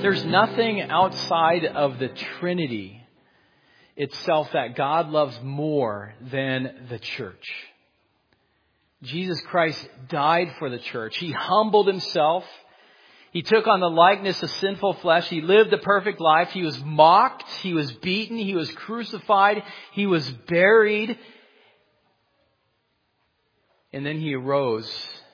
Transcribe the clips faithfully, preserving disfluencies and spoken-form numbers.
There's nothing outside of the Trinity itself that God loves more than the church. Jesus Christ died for the church. He humbled himself. He took on the likeness of sinful flesh. He lived a perfect life. He was mocked. He was beaten. He was crucified. He was buried. And then he arose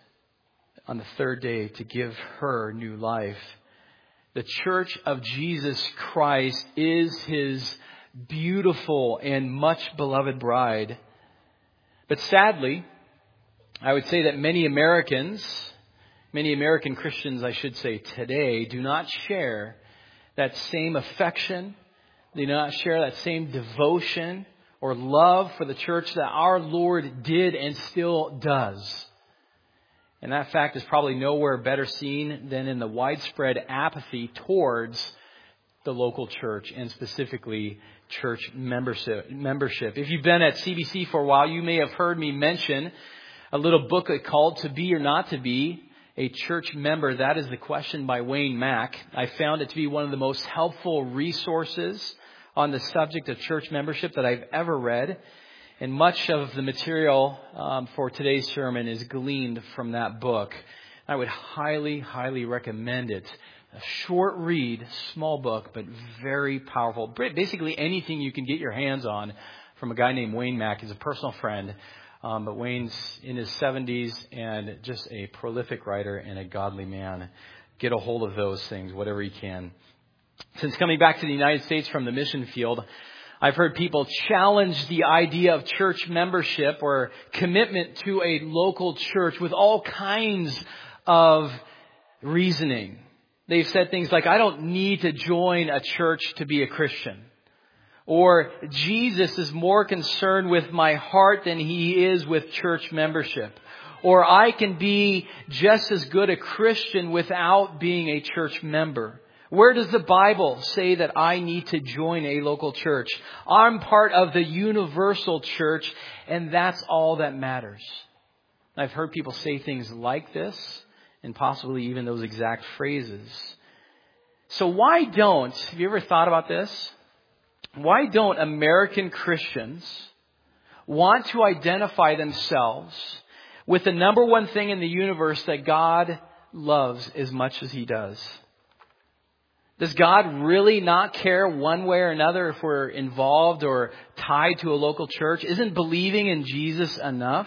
on the third day to give her new life. The church of Jesus Christ is his beautiful and much beloved bride. But sadly, I would say that many Americans, many American Christians, I should say today, do not share that same affection. They do not share that same devotion or love for the church that our Lord did and still does. And that fact is probably nowhere better seen than in the widespread apathy towards the local church and specifically church membership. membership. If you've been at C B C for a while, you may have heard me mention a little booklet called To Be or Not to Be a Church Member. That is the question by Wayne Mack. I found it to be one of the most helpful resources on the subject of church membership that I've ever read. And much of the material um, for today's sermon is gleaned from that book. I would highly, highly recommend it. A short read, small book, but very powerful. Basically anything you can get your hands on from a guy named Wayne Mack. He's a personal friend. Um, but Wayne's in his seventies and just a prolific writer and a godly man. Get a hold of those things, whatever you can. Since coming back to the United States from the mission field, I've heard people challenge the idea of church membership or commitment to a local church with all kinds of reasoning. They've said things like, I don't need to join a church to be a Christian. Or Jesus is more concerned with my heart than he is with church membership. Or I can be just as good a Christian without being a church member. Where does the Bible say that I need to join a local church? I'm part of the universal church, and that's all that matters. I've heard people say things like this, and possibly even those exact phrases. So why don't, have you ever thought about this? Why don't American Christians want to identify themselves with the number one thing in the universe that God loves as much as he does? Does God really not care one way or another if we're involved or tied to a local church? Isn't believing in Jesus enough?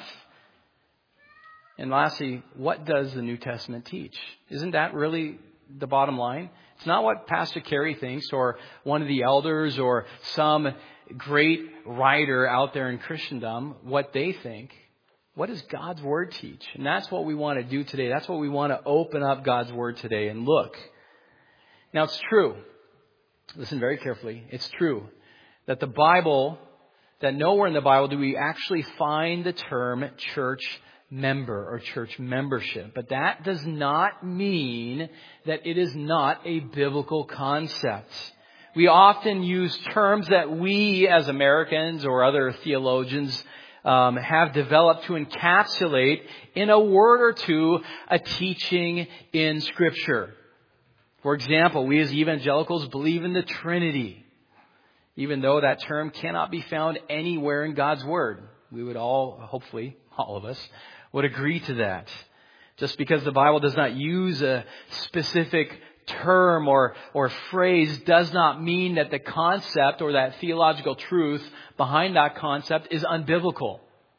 And lastly, what does the New Testament teach? Isn't that really the bottom line? It's not what Pastor Kerry thinks or one of the elders or some great writer out there in Christendom, what they think. What does God's Word teach? And that's what we want to do today. That's what we want to open up God's Word today and look. Now, it's true. Listen very carefully. It's true that the Bible, that nowhere in the Bible do we actually find the term church member or church membership. But that does not mean that it is not a biblical concept. We often use terms that we as Americans or other theologians um, have developed to encapsulate in a word or two a teaching in Scripture. For example, we as evangelicals believe in the Trinity, even though that term cannot be found anywhere in God's Word. We would all, hopefully, all of us, would agree to that. Just because the Bible does not use a specific term or, or phrase does not mean that the concept or that theological truth behind that concept is unbiblical.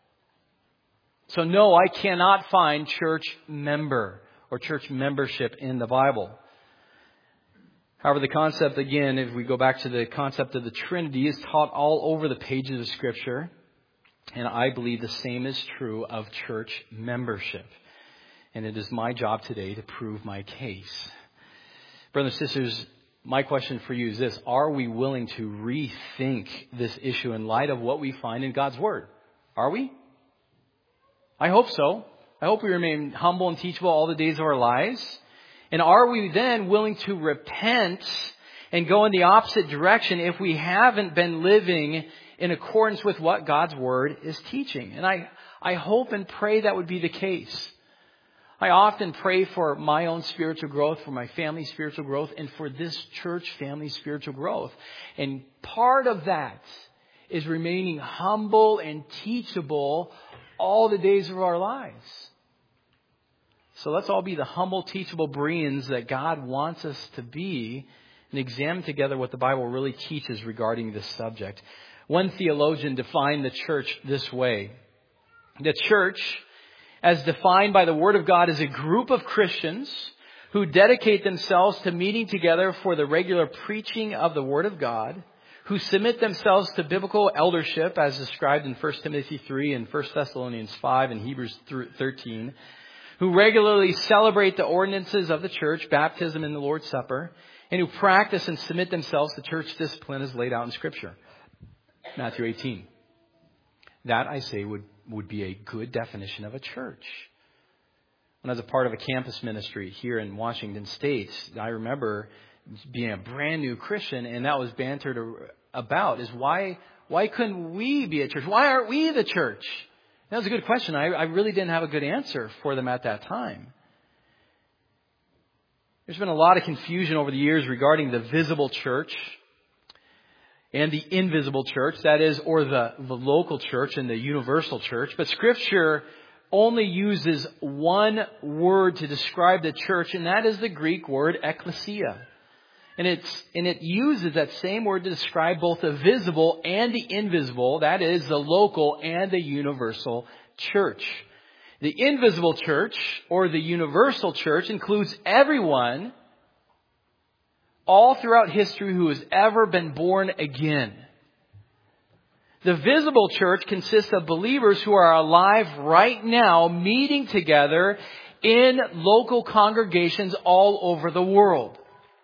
So no, I cannot find church member or church membership in the Bible. However, the concept, again, if we go back to the concept of the Trinity, is taught all over the pages of Scripture. And I believe the same is true of church membership. And it is my job today to prove my case. Brothers and sisters, my question for you is this. Are we willing to rethink this issue in light of what we find in God's Word? Are we? I hope so. I hope we remain humble and teachable all the days of our lives. And are we then willing to repent and go in the opposite direction if we haven't been living in accordance with what God's Word is teaching? And I, I hope and pray that would be the case. I often pray for my own spiritual growth, for my family's spiritual growth, and for this church family's spiritual growth. And part of that is remaining humble and teachable all the days of our lives. So let's all be the humble, teachable Bereans that God wants us to be, and examine together what the Bible really teaches regarding this subject. One theologian defined the church this way. The church, as defined by the Word of God, is a group of Christians who dedicate themselves to meeting together for the regular preaching of the Word of God, who submit themselves to biblical eldership as described in First Timothy three and First Thessalonians five and Hebrews thirteen, who regularly celebrate the ordinances of the church, baptism and the Lord's Supper, and who practice and submit themselves to church discipline as laid out in Scripture. Matthew eighteen. That, I say, would, would be a good definition of a church. When I was a part of a campus ministry here in Washington State, I remember being a brand new Christian, and that was bantered about, is why why couldn't we be a church? Why aren't we the church? That was a good question. I, I really didn't have a good answer for them at that time. There's been a lot of confusion over the years regarding the visible church and the invisible church, that is, or the, the local church and the universal church. But Scripture only uses one word to describe the church, and that is the Greek word ekklesia. And it's and it uses that same word to describe both the visible and the invisible, that is, the local and the universal church. The invisible church, or the universal church, includes everyone all throughout history who has ever been born again. The visible church consists of believers who are alive right now, meeting together in local congregations all over the world.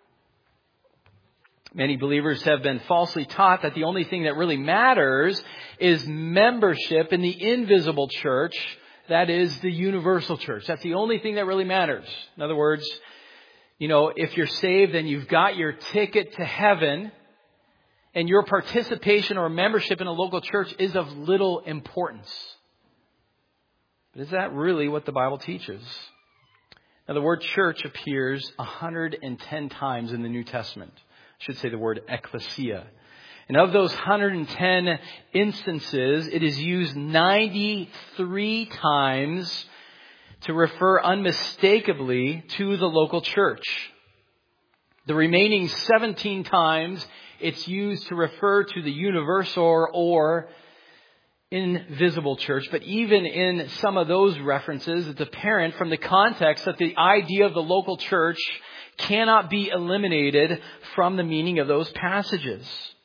Many believers have been falsely taught that the only thing that really matters is membership in the invisible church, that is the universal church. That's the only thing that really matters. In other words, you know, if you're saved, then you've got your ticket to heaven, and your participation or membership in a local church is of little importance. But is that really what the Bible teaches? Now, the word church appears one hundred ten times in the New Testament. I should say the word ekklesia. And of those one hundred ten instances, it is used ninety-three times to refer unmistakably to the local church. The remaining seventeen times, it's used to refer to the universal or invisible church. But even in some of those references, it's apparent from the context that the idea of the local church cannot be eliminated from the meaning of those passages.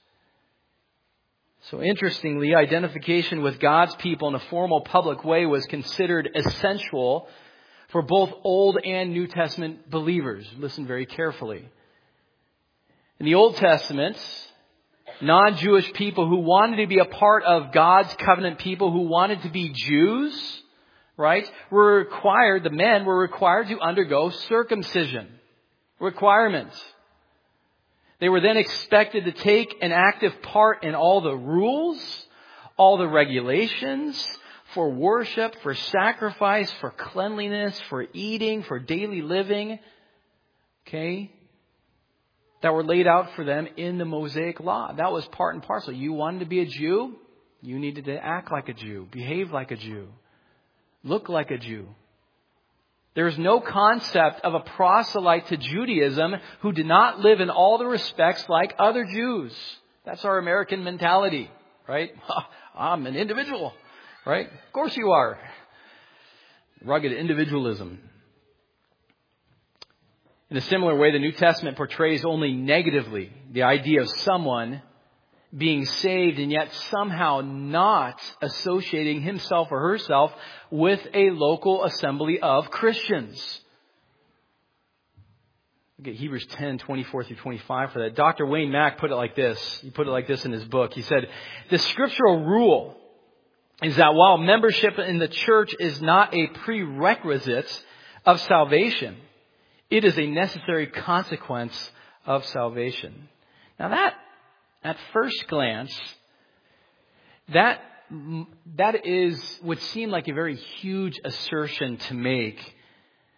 So interestingly, identification with God's people in a formal public way was considered essential for both Old and New Testament believers. Listen very carefully. In the Old Testament, non-Jewish people who wanted to be a part of God's covenant people, who wanted to be Jews, right, were required, the men were required to undergo circumcision requirements. They were then expected to take an active part in all the rules, all the regulations for worship, for sacrifice, for cleanliness, for eating, for daily living, okay, that were laid out for them in the Mosaic Law. That was part and parcel. You wanted to be a Jew, you needed to act like a Jew, behave like a Jew, look like a Jew. There is no concept of a proselyte to Judaism who did not live in all the respects like other Jews. That's our American mentality, right? I'm an individual, right? Of course you are. Rugged individualism. In a similar way, the New Testament portrays only negatively the idea of someone being saved and yet somehow not associating himself or herself with a local assembly of Christians. Look at Hebrews ten, twenty-four through twenty-five for that. Doctor Wayne Mack put it like this. He put it like this in his book. He said, the scriptural rule is that while membership in the church is not a prerequisite of salvation, it is a necessary consequence of salvation. Now that, at first glance, that that is would seem like a very huge assertion to make.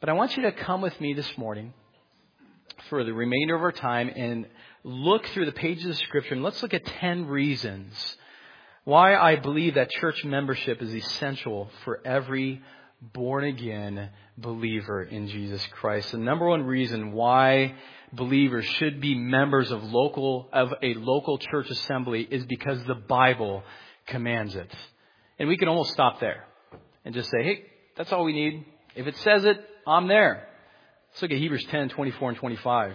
But I want you to come with me this morning for the remainder of our time and look through the pages of Scripture, and let's look at ten reasons why I believe that church membership is essential for every born-again believer in Jesus Christ. The number one reason why believers should be members of local of a local church assembly is because the Bible commands it. And we can almost stop there and just say, hey, that's all we need. If it says it, I'm there. Let's look at Hebrews ten, twenty-four and twenty-five.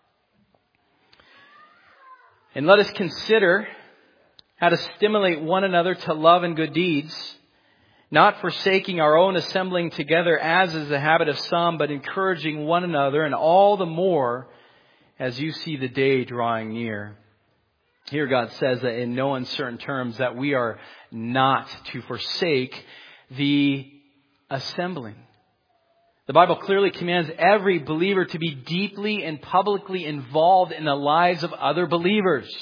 And let us consider how to stimulate one another to love and good deeds, not forsaking our own assembling together as is the habit of some, but encouraging one another, and all the more as you see the day drawing near. Here God says that in no uncertain terms that we are not to forsake the assembling. The Bible clearly commands every believer to be deeply and publicly involved in the lives of other believers.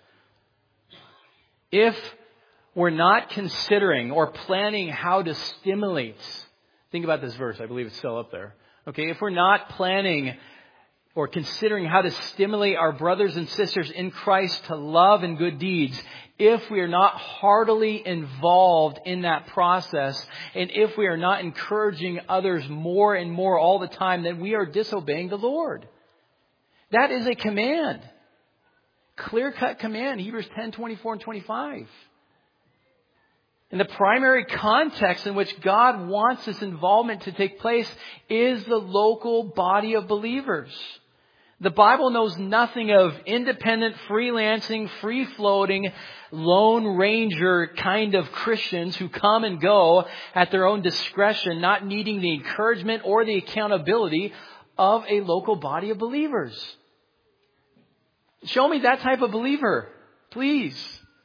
If we're not considering or planning how to stimulate, think about this verse, I believe it's still up there. Okay, if we're not planning or considering how to stimulate our brothers and sisters in Christ to love and good deeds, if we are not heartily involved in that process, and if we are not encouraging others more and more all the time, then we are disobeying the Lord. That is a command. Clear-cut command, Hebrews ten, twenty-four and twenty-five. And the primary context in which God wants this involvement to take place is the local body of believers. The Bible knows nothing of independent, freelancing, free-floating, lone ranger kind of Christians who come and go at their own discretion, not needing the encouragement or the accountability of a local body of believers. Show me that type of believer, please.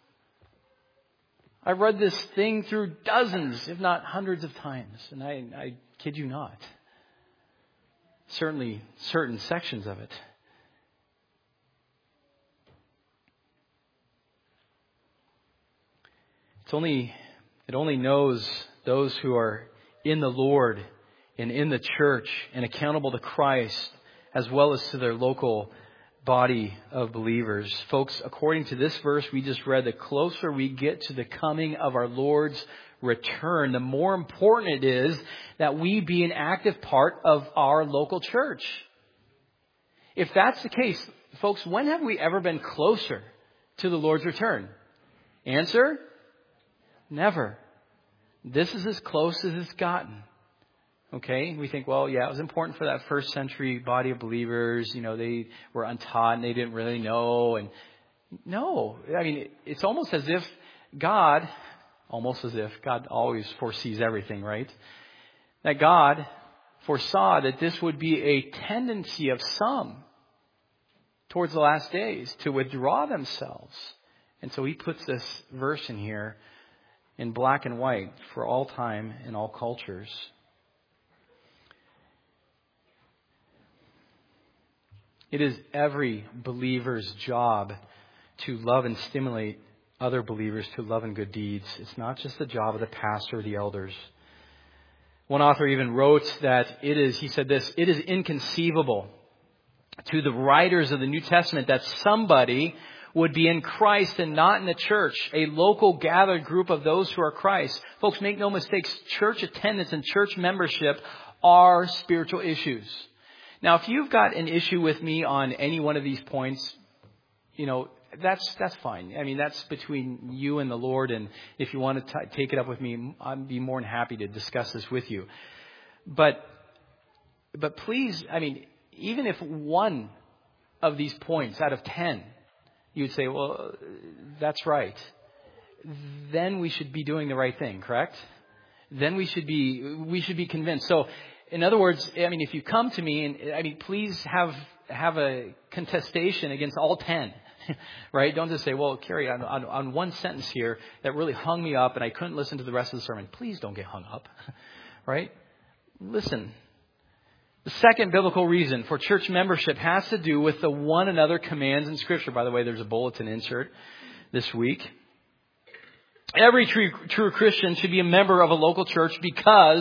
I've read this thing through dozens, if not hundreds of times, and I, I kid you not. Certainly certain sections of it. It's only, it only knows those who are in the Lord and in the church and accountable to Christ, as well as to their local body of believers. Folks, according to this verse we just read, the closer we get to the coming of our Lord's return, the more important it is that we be an active part of our local church. If that's the case, folks, when have we ever been closer to the Lord's return? Answer? Never. This is as close as it's gotten. Okay, we think, well, yeah, it was important for that first century body of believers. You know, they were untaught and they didn't really know. And no, I mean, it's almost as if God, almost as if God always foresees everything, right? That God foresaw that this would be a tendency of some towards the last days to withdraw themselves. And so He puts this verse in here in black and white for all time and all cultures. It is every believer's job to love and stimulate other believers to love and good deeds. It's not just the job of the pastor or the elders. One author even wrote that it is, he said this, it is inconceivable to the writers of the New Testament that somebody would be in Christ and not in the church, a local gathered group of those who are Christ. Folks, make no mistakes, church attendance and church membership are spiritual issues. Now, if you've got an issue with me on any one of these points, you know, that's that's fine. I mean, that's between you and the Lord. And if you want to t- take it up with me, I'd be more than happy to discuss this with you. But, but please, I mean, even if one of these points out of ten, you'd say, well, that's right, then we should be doing the right thing, correct? Then we should be we should be convinced. So, in other words, I mean, if you come to me, and I mean, please have have a contestation against all ten, right? Don't just say, well, Kerry, on, on, on one sentence here that really hung me up and I couldn't listen to the rest of the sermon. Please don't get hung up, right? Listen. The second biblical reason for church membership has to do with the one another commands in Scripture. By the way, there's a bulletin insert this week. Every true, true Christian should be a member of a local church because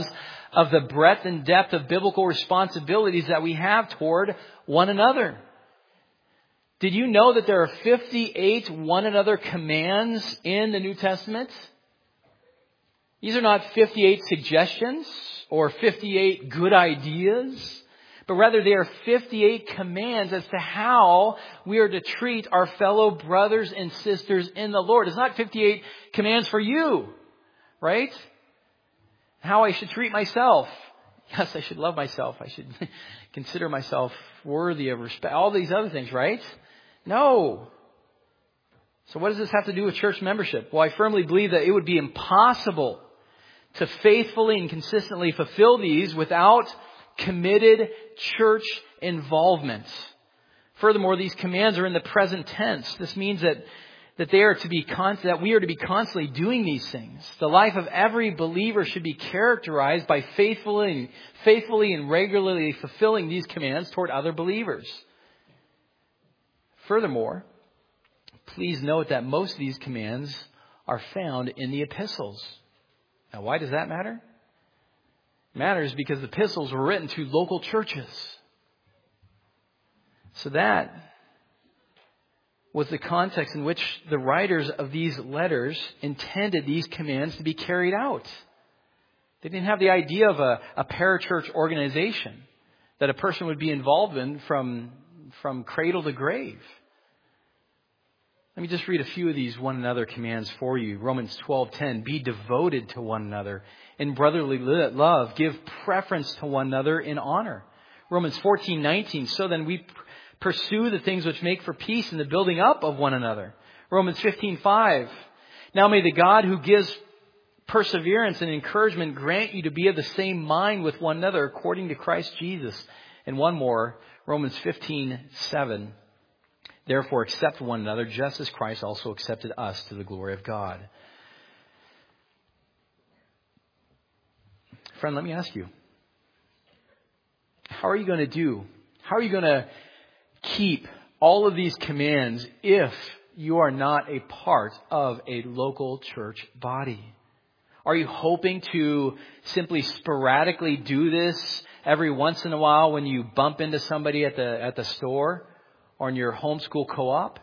of the breadth and depth of biblical responsibilities that we have toward one another. Did you know that there are fifty-eight one another commands in the New Testament? These are not fifty-eight suggestions or fifty-eight good ideas, but rather they are fifty-eight commands as to how we are to treat our fellow brothers and sisters in the Lord. It's not fifty-eight commands for you, right? How I should treat myself. Yes, I should love myself. I should consider myself worthy of respect. All these other things, right? No. So what does this have to do with church membership? Well, I firmly believe that it would be impossible to faithfully and consistently fulfill these without committed church involvement. Furthermore, these commands are in the present tense. This means that that they are to be con- that we are to be constantly doing these things. The life of every believer should be characterized by faithfully, faithfully and regularly fulfilling these commands toward other believers. Furthermore, please note that most of these commands are found in the epistles. Now, why does that matter? It matters because the epistles were written to local churches. So that was the context in which the writers of these letters intended these commands to be carried out. They didn't have the idea of a, a parachurch organization that a person would be involved in from, from cradle to grave. Let me just read a few of these one another commands for you. Romans twelve ten, be devoted to one another in brotherly love. Give preference to one another in honor. Romans fourteen nineteen, so then we pursue the things which make for peace and the building up of one another. Romans fifteen five, now may the God who gives perseverance and encouragement grant you to be of the same mind with one another according to Christ Jesus. And one more, Romans fifteen seven. Therefore, accept one another just as Christ also accepted us to the glory of God. Friend, let me ask you, how are you going to do? How are you going to keep all of these commands if you are not a part of a local church body? Are you hoping to simply sporadically do this every once in a while when you bump into somebody at the at the store or in your homeschool co-op?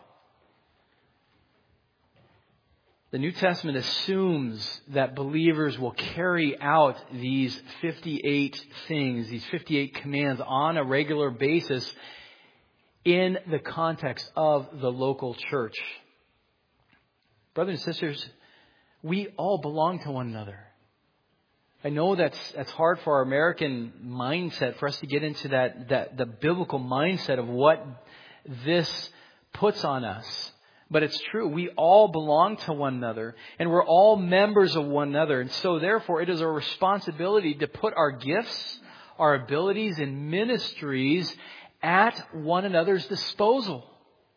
The New Testament assumes that believers will carry out these fifty-eight things, these fifty-eight commands on a regular basis in the context of the local church. Brothers and sisters, we all belong to one another. I know that's that's hard for our American mindset, for us to get into that, that the biblical mindset of what this puts on us. But it's true. We all belong to one another, and we're all members of one another. And so therefore, it is our responsibility to put our gifts, our abilities, and ministries at one another's disposal.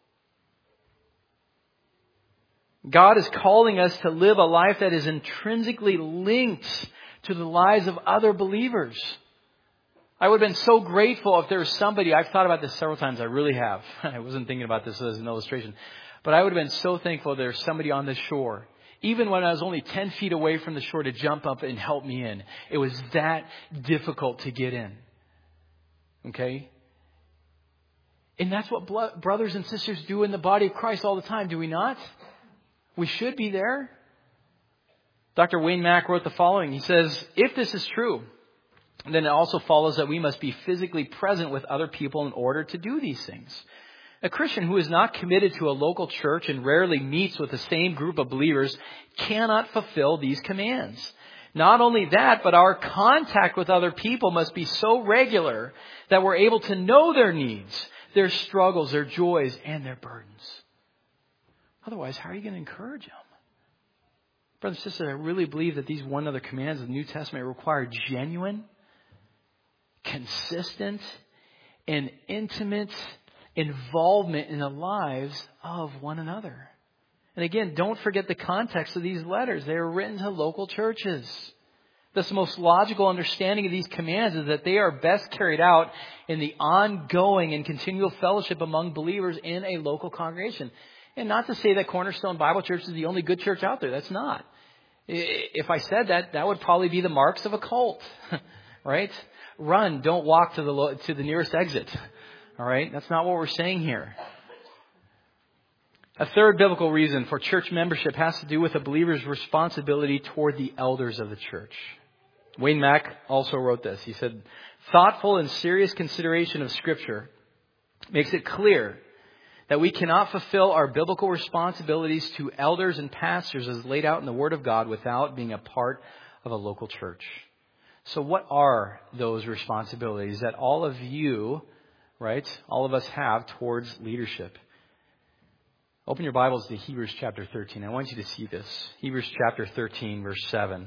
God is calling us to live a life that is intrinsically linked to the lives of other believers. I would have been so grateful if there was somebody, I've thought about this several times, I really have. I wasn't thinking about this as an illustration. But I would have been so thankful if there was somebody on the shore, even when I was only ten feet away from the shore, to jump up and help me in. It was that difficult to get in. Okay? And that's what brothers and sisters do in the body of Christ all the time, do we not? We should be there. Doctor Wayne Mack wrote the following. He says, if this is true, then it also follows that we must be physically present with other people in order to do these things. A Christian who is not committed to a local church and rarely meets with the same group of believers cannot fulfill these commands. Not only that, but our contact with other people must be so regular that we're able to know their needs, their struggles, their joys, and their burdens. Otherwise, how are you going to encourage them? Brothers and sisters, I really believe that these one other commands of the New Testament require genuine, consistent, and intimate involvement in the lives of one another. And again, don't forget the context of these letters. They are written to local churches. Thus, the most logical understanding of these commands is that they are best carried out in the ongoing and continual fellowship among believers in a local congregation. And not to say that Cornerstone Bible Church is the only good church out there. That's not. If I said that, that would probably be the marks of a cult. right? Run. Don't walk to the lo- to the nearest exit. All right? That's not what we're saying here. A third biblical reason for church membership has to do with a believer's responsibility toward the elders of the church. Wayne Mack also wrote this. He said, thoughtful and serious consideration of Scripture makes it clear that we cannot fulfill our biblical responsibilities to elders and pastors as laid out in the Word of God without being a part of a local church. So what are those responsibilities that all of you, right, all of us have towards leadership? Open your Bibles to Hebrews chapter thirteen. I want you to see this. Hebrews chapter thirteen, verse seven.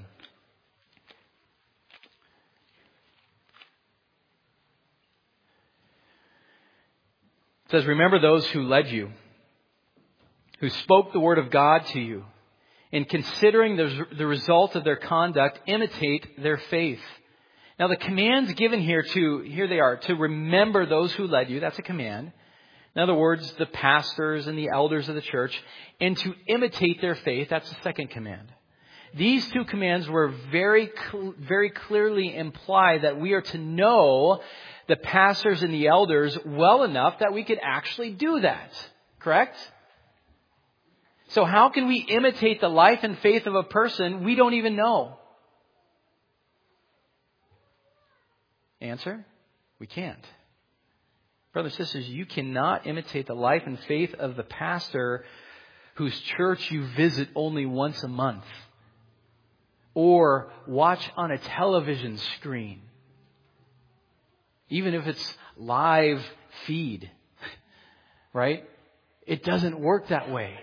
It says, remember those who led you, who spoke the word of God to you. In considering the, the result of their conduct, imitate their faith. Now the commands given here to, here they are, to remember those who led you. That's a command. In other words, the pastors and the elders of the church. And to imitate their faith. That's the second command. These two commands were very, cl- very clearly imply that we are to know the pastors and the elders well enough that we could actually do that. Correct? So how can we imitate the life and faith of a person we don't even know? Answer? We can't. Brothers and sisters, you cannot imitate the life and faith of the pastor whose church you visit only once a month. Or watch on a television screen. Even if it's live feed. Right? It doesn't work that way.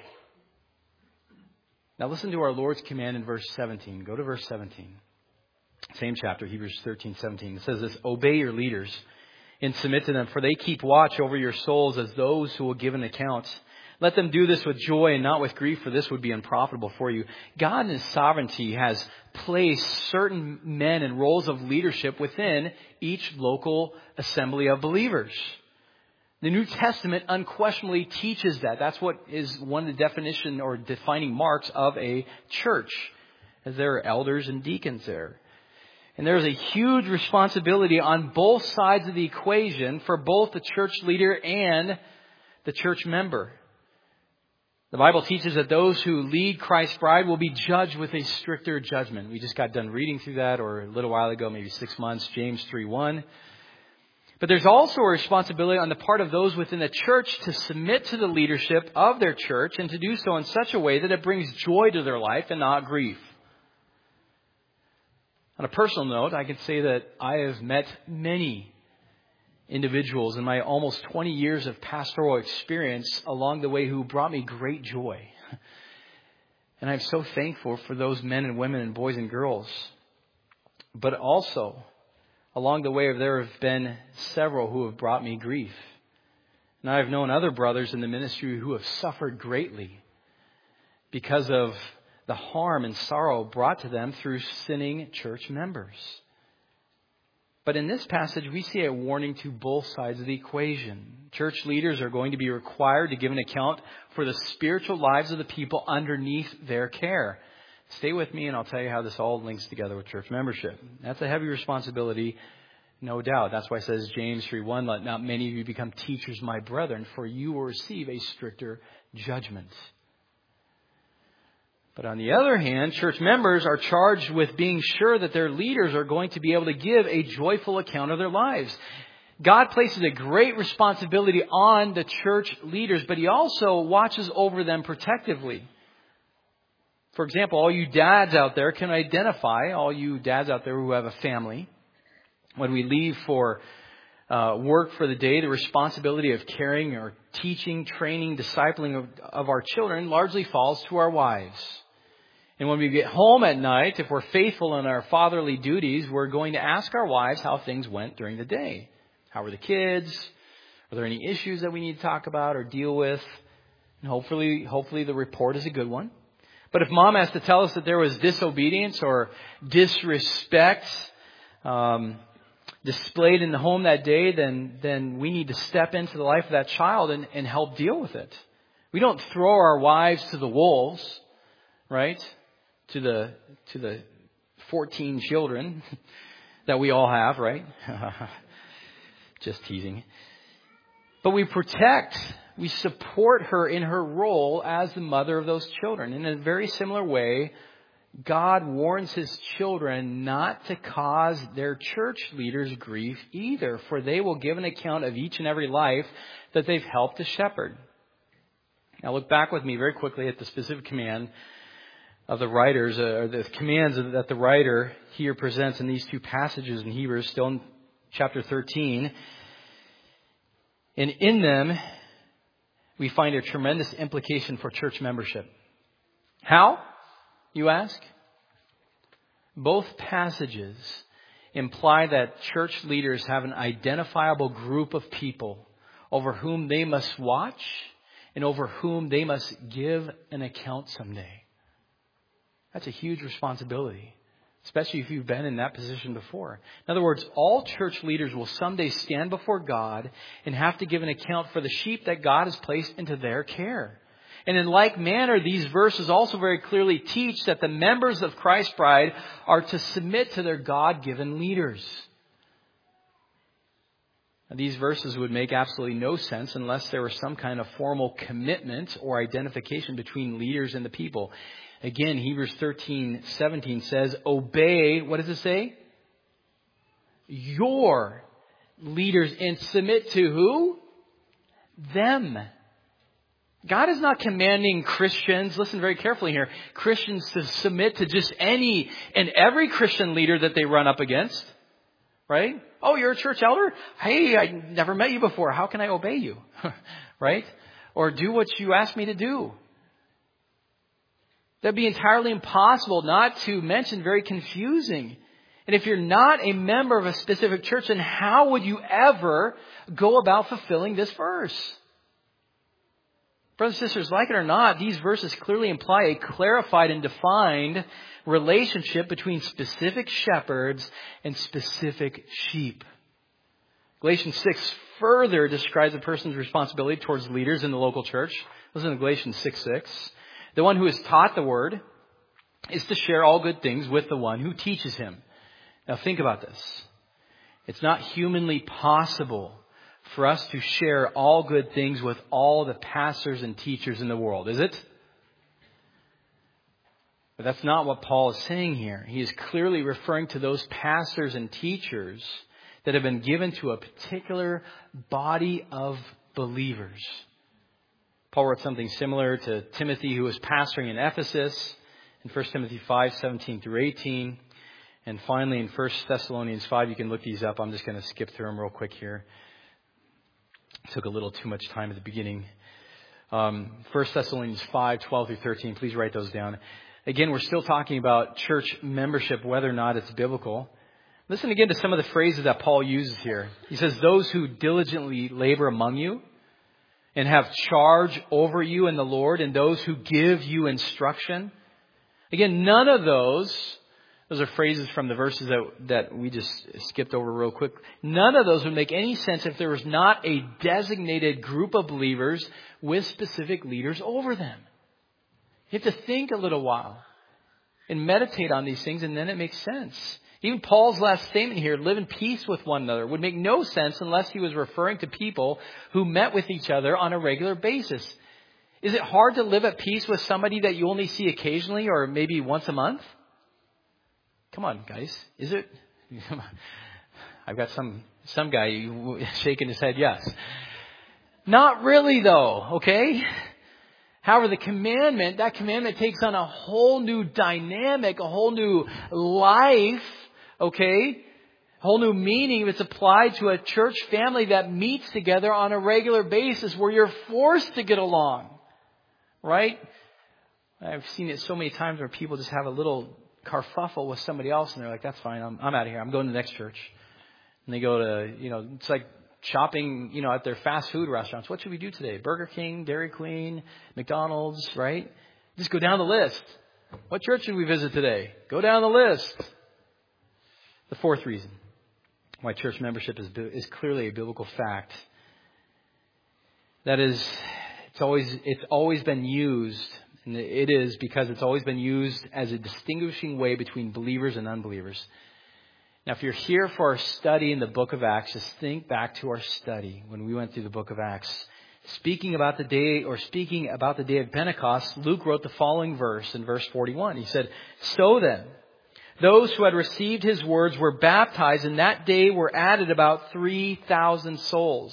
Now listen to our Lord's command in verse seventeen. Go to verse seventeen. Same chapter, Hebrews thirteen, seventeen. It says this, obey your leaders and submit to them, for they keep watch over your souls as those who will give an account. Let them do this with joy and not with grief, for this would be unprofitable for you. God in His sovereignty has placed certain men in roles of leadership within each local assembly of believers. The New Testament unquestionably teaches that. That's what is one of the definition or defining marks of a church, as there are elders and deacons there. And there's a huge responsibility on both sides of the equation for both the church leader and the church member. The Bible teaches that those who lead Christ's bride will be judged with a stricter judgment. We just got done reading through that, or a little while ago, maybe six months, James three one. But there's also a responsibility on the part of those within the church to submit to the leadership of their church and to do so in such a way that it brings joy to their life and not grief. On a personal note, I can say that I have met many individuals in my almost twenty years of pastoral experience along the way who brought me great joy. And I'm so thankful for those men and women and boys and girls. But also, along the way, there have been several who have brought me grief. And I've known other brothers in the ministry who have suffered greatly because of the harm and sorrow brought to them through sinning church members. But in this passage, we see a warning to both sides of the equation. Church leaders are going to be required to give an account for the spiritual lives of the people underneath their care. Stay with me and I'll tell you how this all links together with church membership. That's a heavy responsibility, no doubt. That's why it says James three one, let not many of you become teachers, my brethren, for you will receive a stricter judgment. But on the other hand, church members are charged with being sure that their leaders are going to be able to give a joyful account of their lives. God places a great responsibility on the church leaders, but He also watches over them protectively. For example, all you dads out there can identify, all you dads out there who have a family, when we leave for uh, work for the day, the responsibility of caring or teaching, training, discipling of, of our children largely falls to our wives. And when we get home at night, if we're faithful in our fatherly duties, we're going to ask our wives how things went during the day. How were the kids? Are there any issues that we need to talk about or deal with? And hopefully, hopefully the report is a good one. But if mom has to tell us that there was disobedience or disrespect um, displayed in the home that day, then then we need to step into the life of that child and, and help deal with it. We don't throw our wives to the wolves, right? To the to the fourteen children that we all have, right? Just teasing. But we protect, we support her in her role as the mother of those children. In a very similar way, God warns his children not to cause their church leaders grief either, for they will give an account of each and every life that they've helped to shepherd. Now look back with me very quickly at the specific command of the writers, uh, or the commands that the writer here presents in these two passages in Hebrews, still in chapter thirteen. And in them, we find a tremendous implication for church membership. How, you ask? Both passages imply that church leaders have an identifiable group of people over whom they must watch and over whom they must give an account someday. That's a huge responsibility, especially if you've been in that position before. In other words, all church leaders will someday stand before God and have to give an account for the sheep that God has placed into their care. And in like manner, these verses also very clearly teach that the members of Christ's bride are to submit to their God-given leaders. Now, these verses would make absolutely no sense unless there was some kind of formal commitment or identification between leaders and the people. Again, Hebrews thirteen seventeen says, obey, what does it say? Your leaders, and submit to who? Them. God is not commanding Christians, listen very carefully here, Christians to submit to just any and every Christian leader that they run up against. Right? Oh, you're a church elder? Hey, I never met you before. How can I obey you? Right? Or do what you asked me to do. That'd be entirely impossible, not to mention very confusing. And if you're not a member of a specific church, then how would you ever go about fulfilling this verse? Brothers and sisters, like it or not, these verses clearly imply a clarified and defined relationship between specific shepherds and specific sheep. Galatians six further describes a person's responsibility towards leaders in the local church. Listen to Galatians six six. The one who is taught the word is to share all good things with the one who teaches him. Now think about this. It's not humanly possible for us to share all good things with all the pastors and teachers in the world, is it? But that's not what Paul is saying here. He is clearly referring to those pastors and teachers that have been given to a particular body of believers. Paul wrote something similar to Timothy, who was pastoring in Ephesus, in First Timothy five seventeen through eighteen. And finally, in First Thessalonians five, you can look these up. I'm just going to skip through them real quick here. It took a little too much time at the beginning. Um, First Thessalonians five twelve through thirteen. Please write those down. Again, we're still talking about church membership, whether or not it's biblical. Listen again to some of the phrases that Paul uses here. He says, those who diligently labor among you and have charge over you in the Lord, and those who give you instruction. Again, none of those, those are phrases from the verses that, that we just skipped over real quick. None of those would make any sense if there was not a designated group of believers with specific leaders over them. You have to think a little while and meditate on these things, and then it makes sense. Even Paul's last statement here, live in peace with one another, would make no sense unless he was referring to people who met with each other on a regular basis. Is it hard to live at peace with somebody that you only see occasionally or maybe once a month? Come on, guys. Is it? I've got some, some guy shaking his head, yes. Not really, though, okay? However, the commandment, that commandment takes on a whole new dynamic, a whole new life, okay? A whole new meaning if it's applied to a church family that meets together on a regular basis where you're forced to get along, right? I've seen it so many times where people just have a little kerfuffle with somebody else and they're like, that's fine, I'm, I'm out of here, I'm going to the next church. And they go to, you know, it's like shopping, you know, at their fast food restaurants. What should we do today? Burger King, Dairy Queen, McDonald's, right? Just go down the list. What church should we visit today? Go down the list. The fourth reason why church membership is is clearly a biblical fact. That is, it's always it's always been used, and it is because it's always been used as a distinguishing way between believers and unbelievers. Now, if you're here for our study in the book of Acts, just think back to our study when we went through the book of Acts. Speaking about the day, or speaking about the day of Pentecost, Luke wrote the following verse in verse forty-one. He said, "So then, those who had received his words were baptized, and that day were added about three thousand souls."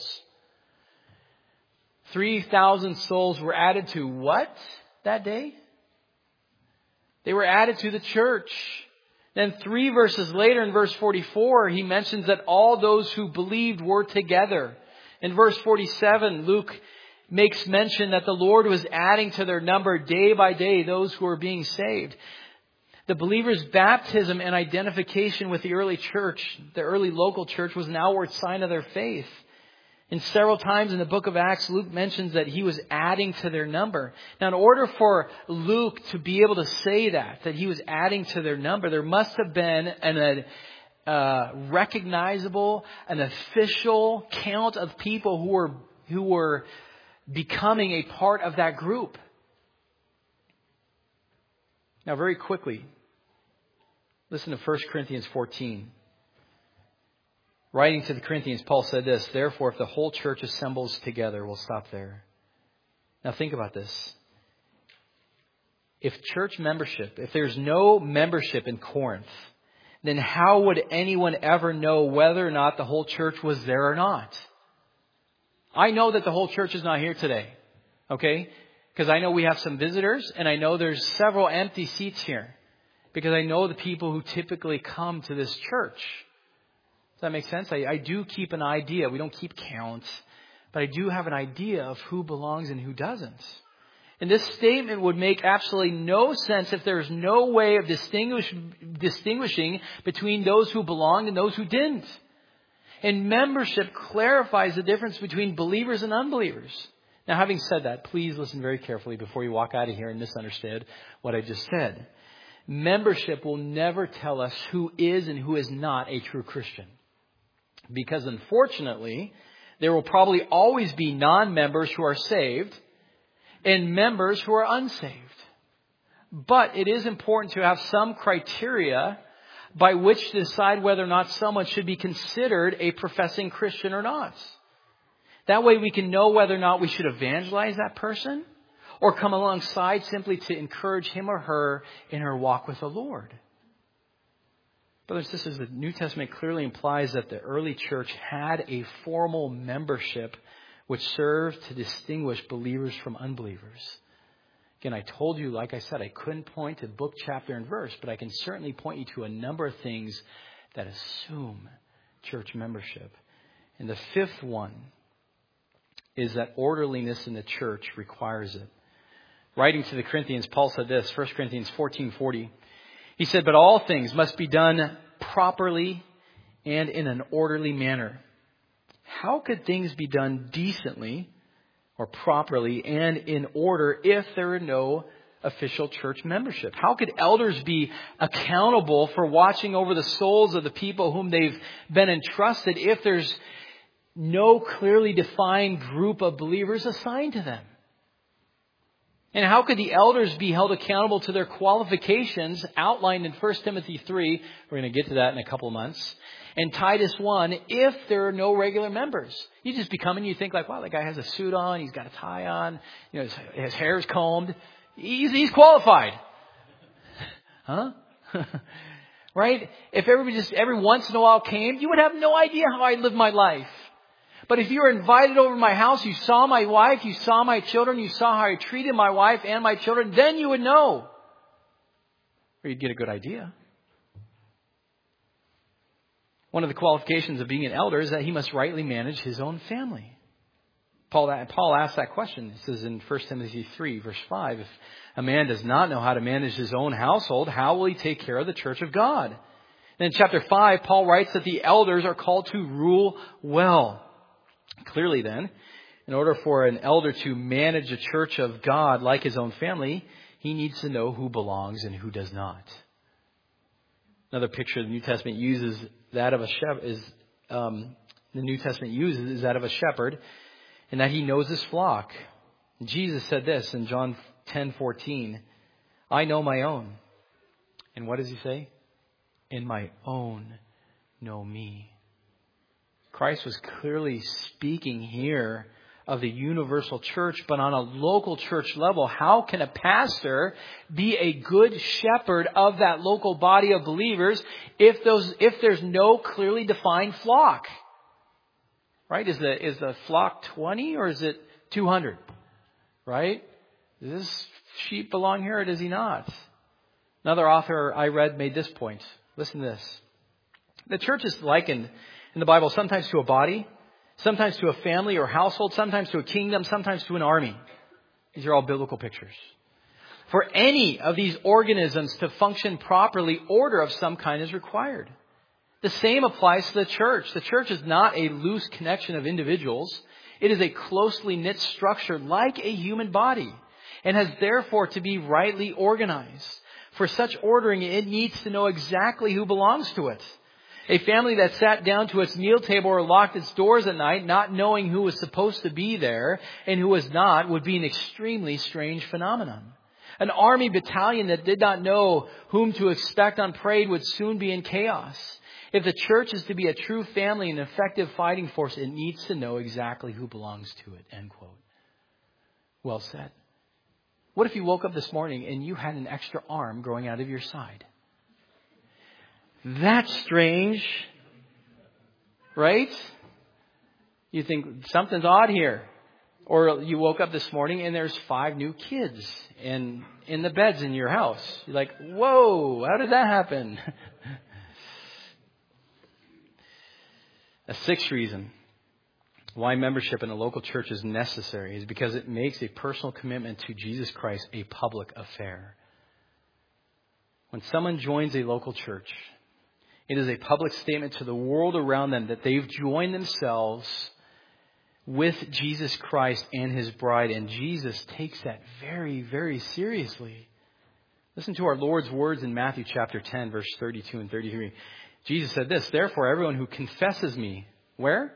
three thousand souls were added to what that day? They were added to the church. Then three verses later in verse forty-four, he mentions that all those who believed were together. In verse forty-seven, Luke makes mention that the Lord was adding to their number day by day those who were being saved. The believers' baptism and identification with the early church, the early local church, was an outward sign of their faith. And several times in the book of Acts, Luke mentions that he was adding to their number. Now, in order for Luke to be able to say that, that he was adding to their number, there must have been an uh, recognizable, an official count of people who were who were becoming a part of that group. Now, very quickly, listen to First Corinthians fourteen. Writing to the Corinthians, Paul said this, "Therefore, if the whole church assembles together," we'll stop there. Now think about this. If church membership, if there's no membership in Corinth, then how would anyone ever know whether or not the whole church was there or not? I know that the whole church is not here today. Okay? Because I know we have some visitors, and I know there's several empty seats here. Because I know the people who typically come to this church. Does that make sense? I, I do keep an idea. We don't keep counts. But I do have an idea of who belongs and who doesn't. And this statement would make absolutely no sense if there's no way of distinguish, distinguishing between those who belonged and those who didn't. And membership clarifies the difference between believers and unbelievers. Now, having said that, please listen very carefully before you walk out of here and misunderstand what I just said. Membership will never tell us who is and who is not a true Christian. Because unfortunately, there will probably always be non-members who are saved and members who are unsaved. But it is important to have some criteria by which to decide whether or not someone should be considered a professing Christian or not. That way we can know whether or not we should evangelize that person or come alongside simply to encourage him or her in her walk with the Lord. Brothers and sisters, the New Testament clearly implies that the early church had a formal membership which served to distinguish believers from unbelievers. Again, I told you, like I said, I couldn't point to book, chapter, and verse, but I can certainly point you to a number of things that assume church membership. And the fifth one is that orderliness in the church requires it. Writing to the Corinthians, Paul said this, First Corinthians fourteen forty. He said, "But all things must be done properly and in an orderly manner." How could things be done decently or properly and in order if there are no official church membership? How could elders be accountable for watching over the souls of the people whom they've been entrusted if there's no clearly defined group of believers assigned to them? And how could the elders be held accountable to their qualifications outlined in First Timothy three? We're going to get to that in a couple of months. And Titus one, if there are no regular members. You just become and you think like, wow, that guy has a suit on. He's got a tie on. You know, his, his hair is combed. He's, he's qualified. Huh? Right? If everybody just every once in a while came, you would have no idea how I live my life. But if you were invited over to my house, you saw my wife, you saw my children, you saw how I treated my wife and my children, then you would know. Or you'd get a good idea. One of the qualifications of being an elder is that he must rightly manage his own family. Paul, Paul asked that question. It says in First Timothy three, verse five, if a man does not know how to manage his own household, how will he take care of the church of God? And in chapter five, Paul writes that the elders are called to rule well. Clearly then, in order for an elder to manage a church of God like his own family, he needs to know who belongs and who does not. Another picture the New Testament uses that of a shepherd is um, the New Testament uses is that of a shepherd, and that he knows his flock. Jesus said this in John ten fourteen, "I know my own." And what does he say? "And my own know me. Christ was clearly speaking here of the universal church, but on a local church level, how can a pastor be a good shepherd of that local body of believers if those if there's no clearly defined flock? Right? Is the is the flock twenty or is it two hundred? Right? Does this sheep belong here or does he not? Another author I read made this point. Listen to this. The church is likened in the Bible sometimes to a body, sometimes to a family or household, sometimes to a kingdom, sometimes to an army. These are all biblical pictures. For any of these organisms to function properly, order of some kind is required. The same applies to the church. The church is not a loose connection of individuals. It is a closely knit structure like a human body and has therefore to be rightly organized. For such ordering, it needs to know exactly who belongs to it. A family that sat down to its meal table or locked its doors at night, not knowing who was supposed to be there and who was not, would be an extremely strange phenomenon. An army battalion that did not know whom to expect on parade would soon be in chaos. If the church is to be a true family and effective fighting force, it needs to know exactly who belongs to it. End quote. Well said. What if you woke up this morning and you had an extra arm growing out of your side? That's strange, right? You think something's odd here. Or you woke up this morning and there's five new kids in, in the beds in your house. You're like, whoa, how did that happen? A sixth reason why membership in a local church is necessary is because it makes a personal commitment to Jesus Christ a public affair. When someone joins a local church, it is a public statement to the world around them that they've joined themselves with Jesus Christ and His bride. And Jesus takes that very, very seriously. Listen to our Lord's words in Matthew chapter ten, verse thirty-two and thirty-three. Jesus said this, "Therefore, everyone who confesses me," where?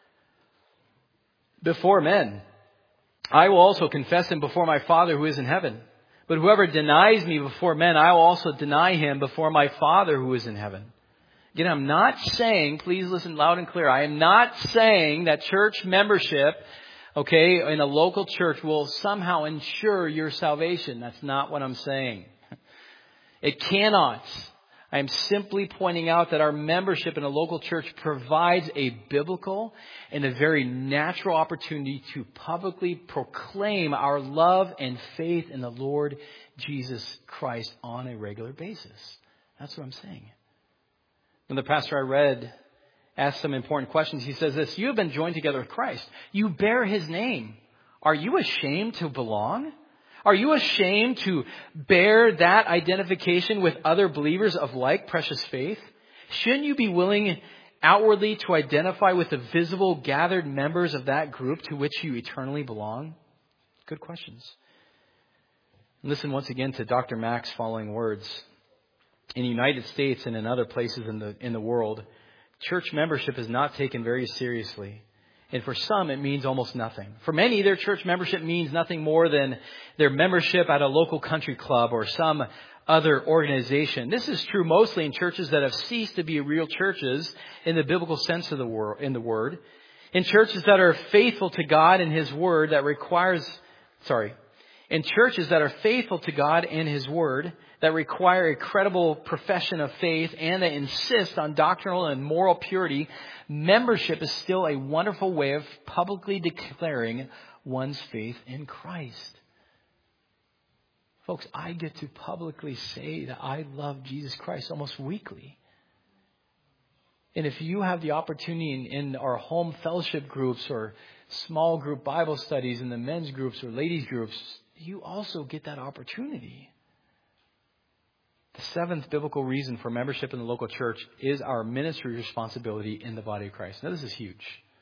"Before men, I will also confess him before my Father who is in heaven. But whoever denies me before men, I will also deny him before my Father who is in heaven." Again, I'm not saying, please listen loud and clear, I am not saying that church membership, okay, in a local church will somehow ensure your salvation. That's not what I'm saying. It cannot. I am simply pointing out that our membership in a local church provides a biblical and a very natural opportunity to publicly proclaim our love and faith in the Lord Jesus Christ on a regular basis. That's what I'm saying. When the pastor I read asked some important questions, he says this, "You have been joined together with Christ. You bear His name. Are you ashamed to belong? Are you ashamed to bear that identification with other believers of like precious faith? Shouldn't you be willing outwardly to identify with the visible gathered members of that group to which you eternally belong?" Good questions. Listen once again to Doctor Mack's following words. In the United States and in other places in the in the world, church membership is not taken very seriously. And for some, it means almost nothing. For many, their church membership means nothing more than their membership at a local country club or some other organization. This is true mostly in churches that have ceased to be real churches in the biblical sense of the word, in the word. In churches that are faithful to God and His word that requires, sorry, in churches that are faithful to God and His word that require a credible profession of faith and that insist on doctrinal and moral purity, membership is still a wonderful way of publicly declaring one's faith in Christ. Folks, I get to publicly say that I love Jesus Christ almost weekly. And if you have the opportunity in, in our home fellowship groups or small group Bible studies in the men's groups or ladies groups, you also get that opportunity. The seventh biblical reason for membership in the local church is our ministry responsibility in the body of Christ. Now, this is huge.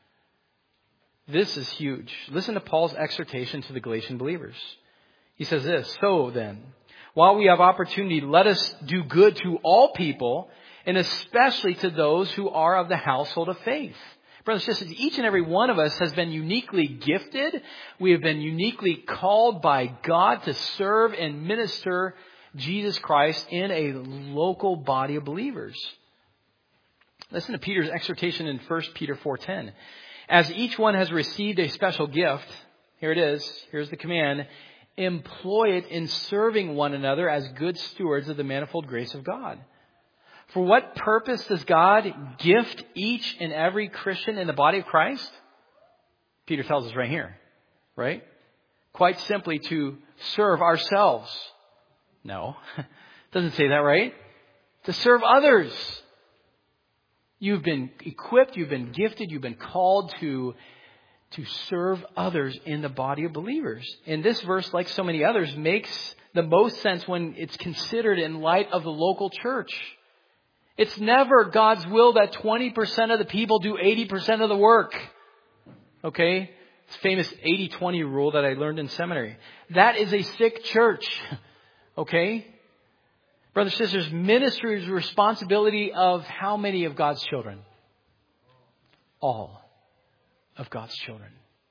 This is huge. Listen to Paul's exhortation to the Galatian believers. He says this, "So then, while we have opportunity, let us do good to all people, and especially to those who are of the household of faith." Brothers and sisters, each and every one of us has been uniquely gifted. We have been uniquely called by God to serve and minister Jesus Christ in a local body of believers. Listen to Peter's exhortation in First Peter four ten. As each one has received a special gift, here it is, here's the command, employ it in serving one another as good stewards of the manifold grace of God. For what purpose does God gift each and every Christian in the body of Christ? Peter tells us right here, right? Quite simply to serve ourselves. No, doesn't say that, right? To serve others. You've been equipped, you've been gifted, you've been called to, to serve others in the body of believers. And this verse, like so many others, makes the most sense when it's considered in light of the local church. It's never God's will that twenty percent of the people do eighty percent of the work. Okay? It's famous eighty twenty rule that I learned in seminary. That is a sick church. Okay? Brothers and sisters, ministry is the responsibility of how many of God's children? All of God's children.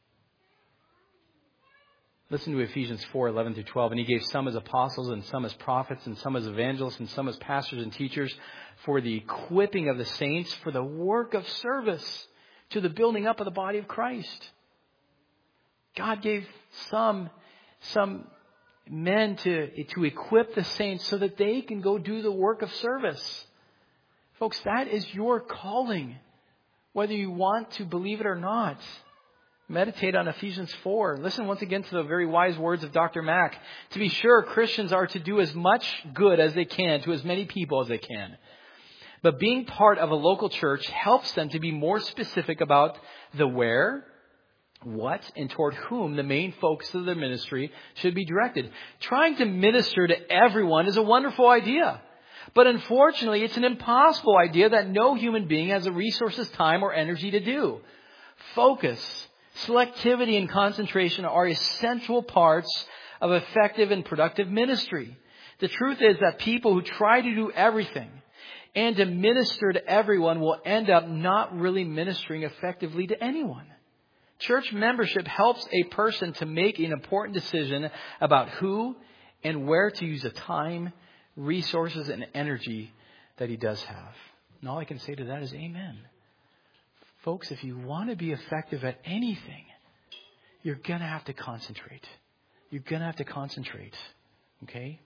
Listen to Ephesians four eleven through twelve. And he gave some as apostles and some as prophets and some as evangelists and some as pastors and teachers for the equipping of the saints, for the work of service to the building up of the body of Christ. God gave some, some men to, to equip the saints so that they can go do the work of service. Folks, that is your calling, whether you want to believe it or not. Meditate on Ephesians four. Listen once again to the very wise words of Doctor Mack. To be sure, Christians are to do as much good as they can to as many people as they can. But being part of a local church helps them to be more specific about the where, what, and toward whom the main focus of their ministry should be directed. Trying to minister to everyone is a wonderful idea. But unfortunately, it's an impossible idea that no human being has the resources, time, or energy to do. Focus, selectivity, and concentration are essential parts of effective and productive ministry. The truth is that people who try to do everything and to minister to everyone will end up not really ministering effectively to anyone. Church membership helps a person to make an important decision about who and where to use the time, resources, and energy that he does have. And all I can say to that is amen. Folks, if you want to be effective at anything, you're going to have to concentrate. You're going to have to concentrate. Okay?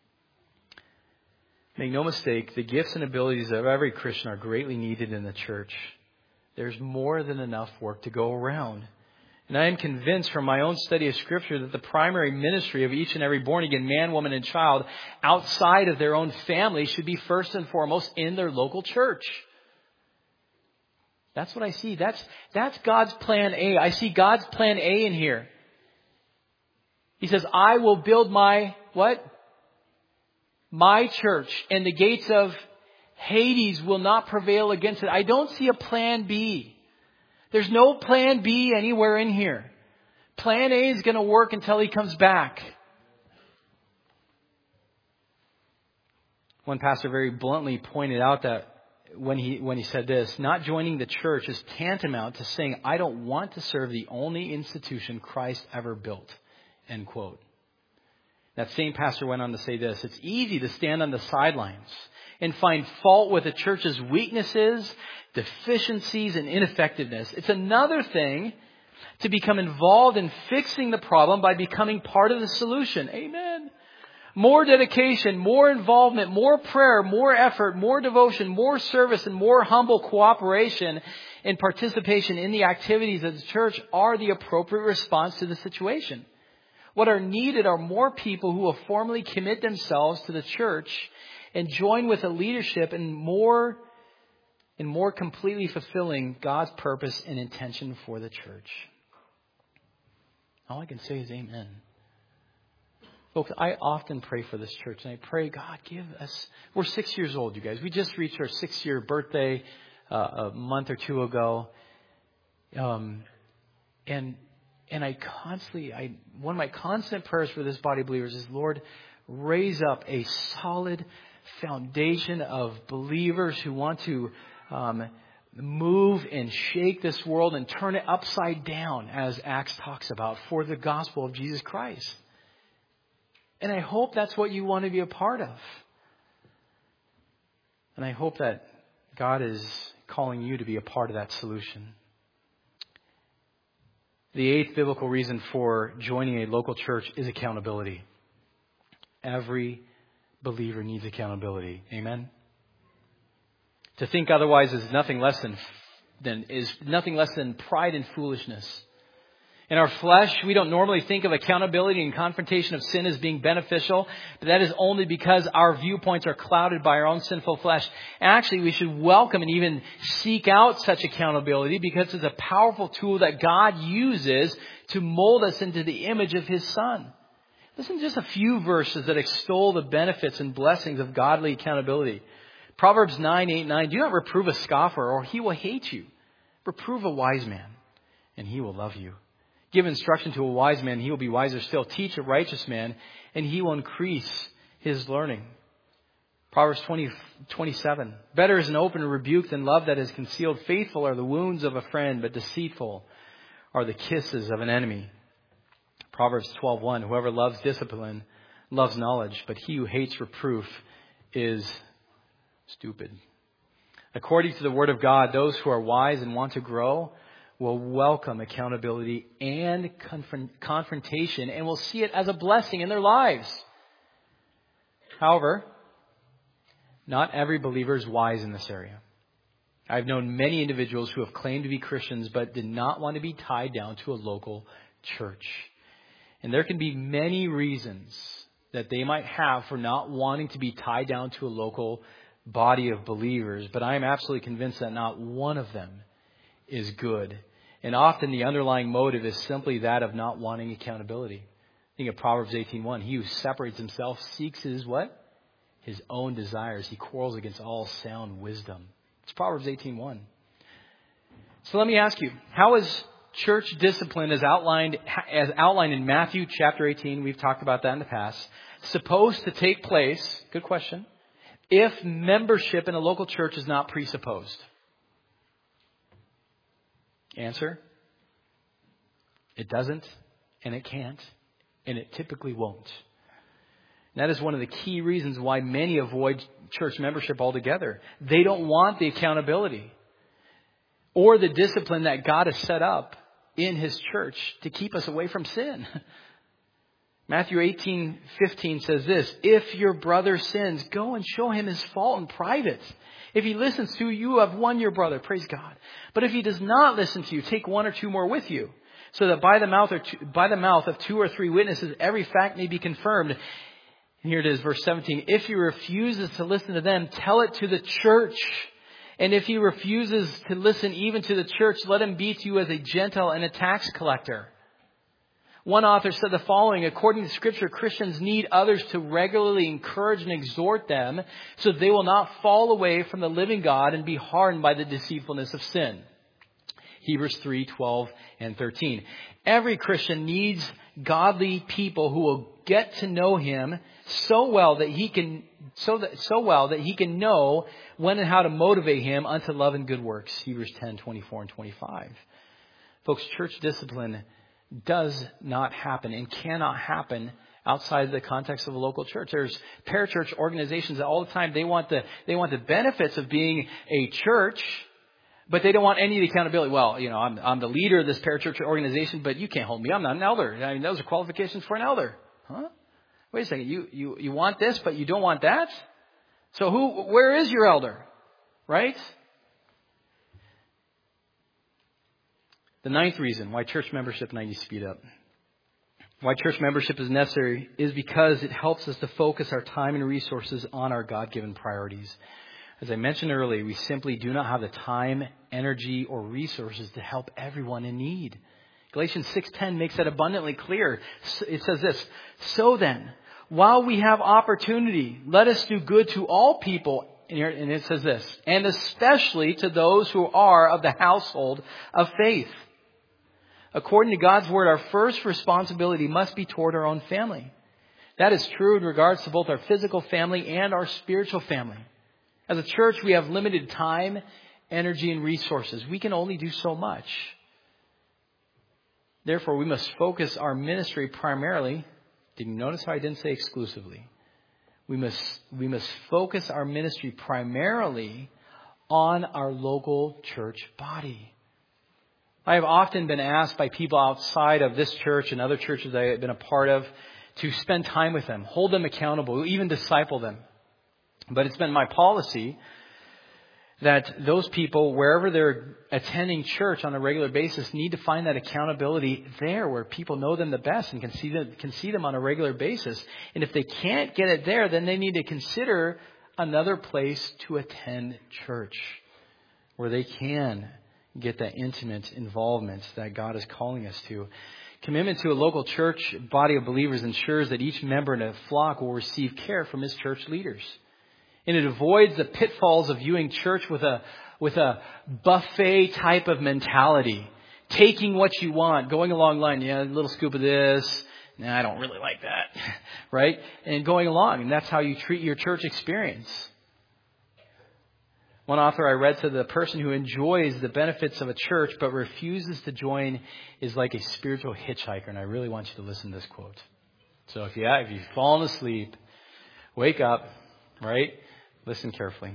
Make no mistake, the gifts and abilities of every Christian are greatly needed in the church. There's more than enough work to go around. And I am convinced from my own study of Scripture that the primary ministry of each and every born-again man, woman, and child outside of their own family should be first and foremost in their local church. That's what I see. That's, that's God's plan A. I see God's plan A in here. He says, I will build my, what? My church, and the gates of Hades will not prevail against it. I don't see a plan B. There's no plan B anywhere in here. Plan A is going to work until he comes back. One pastor very bluntly pointed out that when he when he said this, not joining the church is tantamount to saying, I don't want to serve the only institution Christ ever built. End quote. That same pastor went on to say this, it's easy to stand on the sidelines and find fault with the church's weaknesses, deficiencies, and ineffectiveness. It's another thing to become involved in fixing the problem by becoming part of the solution. Amen. More dedication, more involvement, more prayer, more effort, more devotion, more service, and more humble cooperation and participation in the activities of the church are the appropriate response to the situation. What are needed are more people who will formally commit themselves to the church and join with the leadership in more, in more completely fulfilling God's purpose and intention for the church. All I can say is amen. Folks, I often pray for this church, and I pray, God, give us... We're six years old, you guys. We just reached our six-year birthday uh, a month or two ago. Um, and and I constantly... I one of my constant prayers for this body of believers is, Lord, raise up a solid foundation of believers who want to um, move and shake this world and turn it upside down, as Acts talks about, for the gospel of Jesus Christ. And I hope that's what you want to be a part of. And I hope that God is calling you to be a part of that solution. The eighth biblical reason for joining a local church is accountability. Every believer needs accountability. Amen? To think otherwise is nothing less than, than is nothing less than pride and foolishness. In our flesh, we don't normally think of accountability and confrontation of sin as being beneficial, but that is only because our viewpoints are clouded by our own sinful flesh. Actually, we should welcome and even seek out such accountability because it's a powerful tool that God uses to mold us into the image of His Son. Listen to just a few verses that extol the benefits and blessings of godly accountability. Proverbs nine, eight, nine, do not reprove a scoffer or he will hate you. Reprove a wise man and he will love you. Give instruction to a wise man, he will be wiser still. Teach a righteous man, and he will increase his learning. Proverbs twenty, twenty-seven. Better is an open rebuke than love that is concealed. Faithful are the wounds of a friend, but deceitful are the kisses of an enemy. Proverbs twelve, one. Whoever loves discipline loves knowledge, but he who hates reproof is stupid. According to the Word of God, those who are wise and want to grow will welcome accountability and confront- confrontation and will see it as a blessing in their lives. However, not every believer is wise in this area. I've known many individuals who have claimed to be Christians but did not want to be tied down to a local church. And there can be many reasons that they might have for not wanting to be tied down to a local body of believers, but I am absolutely convinced that not one of them is good. And often the underlying motive is simply that of not wanting accountability. Think of Proverbs eighteen one. He who separates himself seeks his what? His own desires. He quarrels against all sound wisdom. It's Proverbs eighteen one. So let me ask you, how is church discipline as outlined as outlined in Matthew chapter eighteen, we've talked about that in the past, supposed to take place, good question, if membership in a local church is not presupposed? Answer: it doesn't, and it can't, and it typically won't. And that is one of the key reasons why many avoid church membership altogether. They don't want the accountability or the discipline that God has set up in His church to keep us away from sin. Matthew eighteen fifteen says this: if your brother sins, go and show him his fault in private. If he listens to you, you have won your brother. Praise God. But if he does not listen to you, take one or two more with you, so that by the mouth or two, by the mouth of two or three witnesses, every fact may be confirmed. And here it is, verse seventeen. If he refuses to listen to them, tell it to the church. And if he refuses to listen even to the church, let him be to you as a Gentile and a tax collector. One author said the following: according to Scripture, Christians need others to regularly encourage and exhort them so they will not fall away from the living God and be hardened by the deceitfulness of sin. Hebrews three, twelve and thirteen. Every Christian needs godly people who will get to know Him so well that he can so that so well that he can know when and how to motivate him unto love and good works. Hebrews ten, twenty-four and twenty-five. Folks, church discipline does not happen and cannot happen outside the context of a local church. There's parachurch organizations that all the time they want the they want the benefits of being a church, but they don't want any of the accountability. Well, you know, I'm I'm the leader of this parachurch organization, but you can't hold me. I'm not an elder. I mean, those are qualifications for an elder. Huh? Wait a second. You you you want this, but you don't want that? So who where is your elder? Right? The ninth reason why church membership, ninety speed up. Why church membership is necessary is because it helps us to focus our time and resources on our God-given priorities. As I mentioned earlier, we simply do not have the time, energy, or resources to help everyone in need. Galatians six ten makes that abundantly clear. It says this: so then, while we have opportunity, let us do good to all people. And here, and it says this: and especially to those who are of the household of faith. According to God's word, our first responsibility must be toward our own family. That is true in regards to both our physical family and our spiritual family. As a church, we have limited time, energy, and resources. We can only do so much. Therefore, we must focus our ministry primarily. Did you notice how I didn't say exclusively? We must, we must focus our ministry primarily on our local church body. I have often been asked by people outside of this church and other churches I have been a part of to spend time with them, hold them accountable, even disciple them. But it's been my policy that those people, wherever they're attending church on a regular basis, need to find that accountability there where people know them the best and can see them, can see them on a regular basis. And if they can't get it there, then they need to consider another place to attend church where they can get that intimate involvement that God is calling us to. Commitment to a local church body of believers ensures that each member in a flock will receive care from his church leaders. And it avoids the pitfalls of viewing church with a with a buffet type of mentality. Taking what you want, going along the line, yeah, a little scoop of this. Nah, I don't really like that. Right? And going along. And that's how you treat your church experience. One author I read said the person who enjoys the benefits of a church but refuses to join is like a spiritual hitchhiker. And I really want you to listen to this quote. So if you if you've fallen asleep, wake up, right? Listen carefully.